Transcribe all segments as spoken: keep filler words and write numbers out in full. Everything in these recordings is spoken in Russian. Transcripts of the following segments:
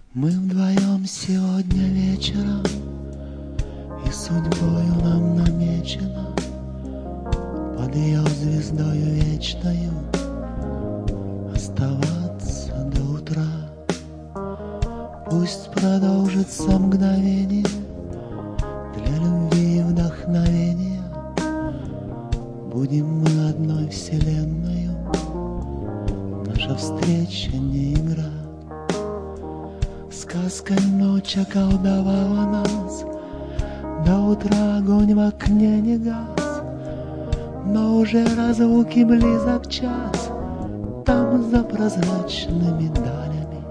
Мы вдвоем сегодня вечером, и судьбою нам намечено под ее звездою вечною оставаться до утра. Пусть продолжится мгновение для любви и вдохновения. Будем мы одной вселенною, наша встреча не игра. Сказкой ночь околдовала нас, до утра огонь в окне не гас, но уже разлуки близок час, там за прозрачными далями.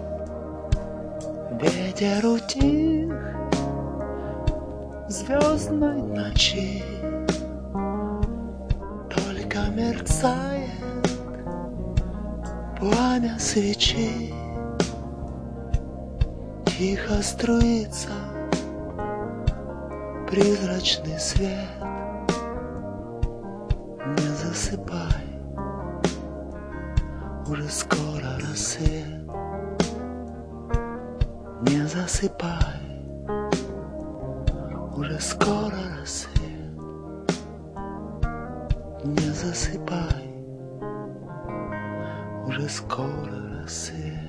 Ветер утих в звездной ночи, только мерцает пламя свечи. Тихо струится призрачный свет. Не засыпай, уже скоро рассвет. Не засыпай, уже скоро рассвет. Не засыпай, уже скоро рассвет.